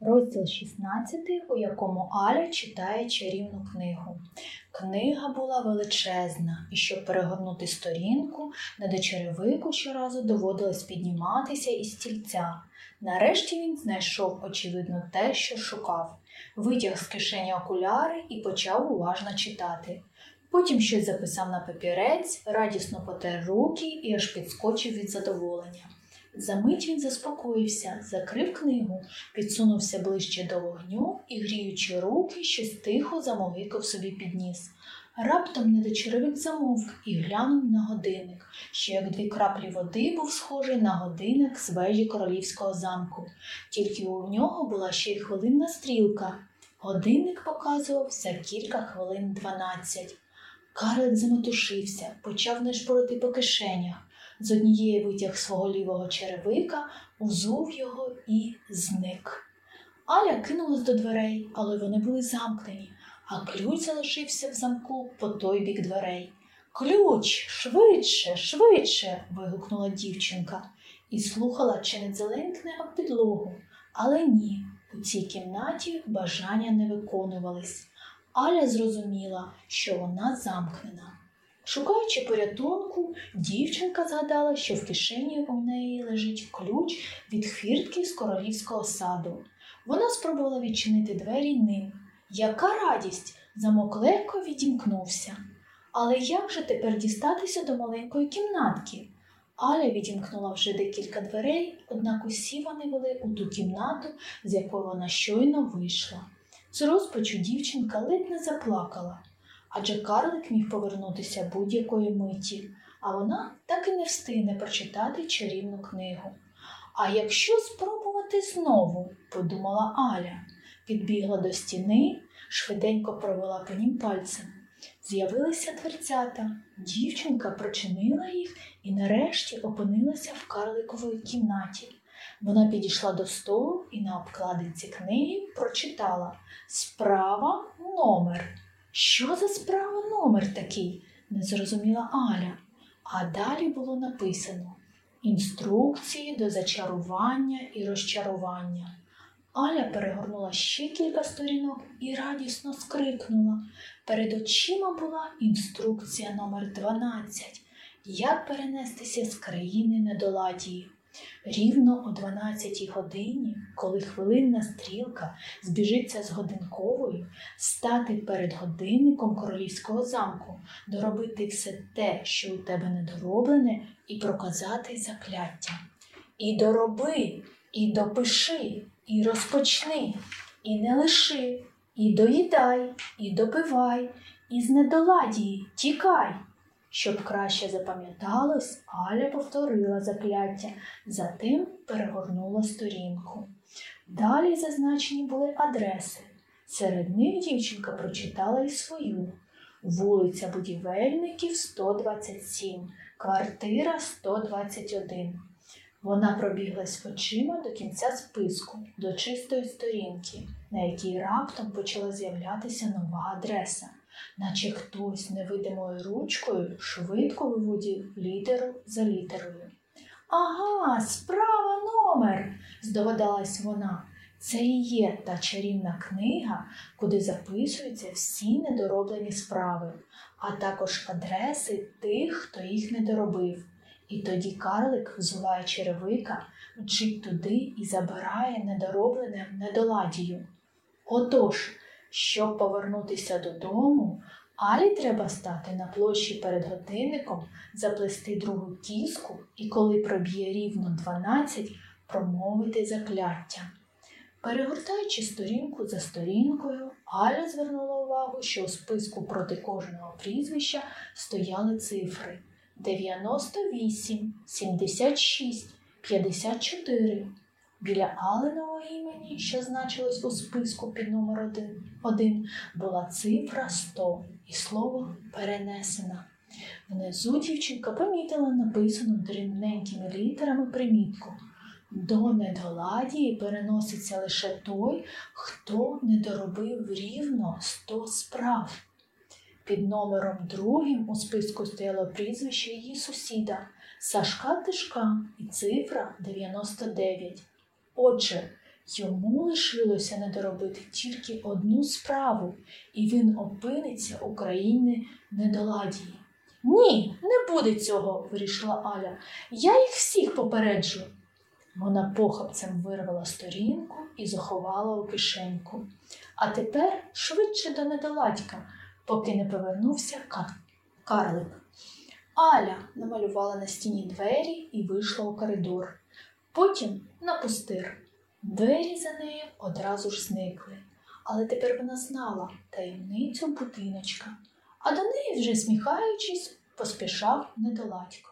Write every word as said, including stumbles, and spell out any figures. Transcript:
Розділ шістнадцятий, у якому Аля читає чарівну книгу. Книга була величезна, і щоб перегорнути сторінку, не до черевику щоразу доводилось підніматися із стільця. Нарешті він знайшов, очевидно, те, що шукав. Витяг з кишені окуляри і почав уважно читати. Потім щось записав на папірець, радісно потер руки і аж підскочив від задоволення. Замить він заспокоївся, закрив книгу, підсунувся ближче до вогню і, гріючи руки, щось тихо замовикав собі під ніс. Раптом недочеревик замовк і глянув на годинник, що як дві краплі води був схожий на годинник з вежі королівського замку. Тільки у нього була ще й хвилинна стрілка. Годинник показував за кілька хвилин дванадцять. Карлик заметушився, почав нишпорити по кишенях. З однієї витяг свого лівого черевика, узув його і зник. Аля кинулась до дверей, але вони були замкнені, а ключ залишився в замку по той бік дверей. «Ключ! Швидше, швидше!» – вигукнула дівчинка і слухала, чи не дзеленькне об підлогу. Але ні, у цій кімнаті бажання не виконувались. Аля зрозуміла, що вона замкнена. Шукаючи порятунку, дівчинка згадала, що в кишені у неї лежить ключ від хвіртки з королівського саду. Вона спробувала відчинити двері ним. Яка радість! Замок легко відімкнувся. Але як же тепер дістатися до маленької кімнатки? Аля відімкнула вже декілька дверей, однак усі вони вели у ту кімнату, з якої вона щойно вийшла. З розпачу дівчинка ледь не заплакала. Адже карлик міг повернутися будь-якої миті, а вона так і не встигне прочитати чарівну книгу. «А якщо спробувати знову?» – подумала Аля. Підбігла до стіни, швиденько провела по нім пальцем. З'явилися дверцята. Дівчинка прочинила їх і нарешті опинилася в карликовій кімнаті. Вона підійшла до столу і на обкладинці книги прочитала «Справа номер». «Що за справа номер такий?» – не зрозуміла Аля. А далі було написано «Інструкції до зачарування і розчарування». Аля перегорнула ще кілька сторінок і радісно скрикнула. Перед очима була інструкція номер дванадцять. Як перенестися з країни недоладії. Рівно о дванадцятій годині, коли хвилинна стрілка збіжиться з годинковою, стати перед годинником королівського замку, доробити все те, що у тебе недороблене, і проказати закляття. І дороби, і допиши, і розпочни, і не лиши, і доїдай, і допивай, і з недоладії тікай. Щоб краще запам'яталось, Аля повторила закляття, затим перегорнула сторінку. Далі зазначені були адреси. Серед них дівчинка прочитала і свою. Вулиця Будівельників, сто двадцять сім, квартира сто двадцять один. Вона пробіглась очима до кінця списку, до чистої сторінки, на якій раптом почала з'являтися нова адреса. Наче хтось невидимою ручкою швидко виводив літеру за літерою. «Ага, справа номер!» – здогадалась вона. Це і є та чарівна книга, куди записуються всі недороблені справи, а також адреси тих, хто їх не доробив. І тоді карлик, взуває черевика, мчить туди і забирає недороблене недоладію. Отож, щоб повернутися додому, Алі треба стати на площі перед годинником, заплести другу кіску і, коли проб'є рівно дванадцять, промовити закляття. Перегортаючи сторінку за сторінкою, Аля звернула увагу, що у списку проти кожного прізвища стояли цифри дев'яносто вісім, сімдесят шість, п'ятдесят чотири. Біля Алиного імені, що значилось у списку під номер один, була цифра сто і слово «перенесена». Внизу дівчинка помітила написану дрібненькими літерами примітку. До недоладії переноситься лише той, хто не доробив рівно сто справ. Під номером другим у списку стояло прізвище її сусіда Сашка Тишка і цифра дев'яносто дев'ять. Отже, Йому лишилося не доробити тільки одну справу, і він опиниться у країні недоладії. «Ні, не буде цього», – вирішила Аля. «Я їх всіх попереджу». Вона похапцем вирвала сторінку і заховала у кишеньку. А тепер швидше до недоладька, поки не повернувся карлик. Аля намалювала на стіні двері і вийшла у коридор. Потім на пустир. Двері за нею одразу ж зникли. Але тепер вона знала таємницю будиночка. А до неї, вже сміхаючись, поспішав недоладько.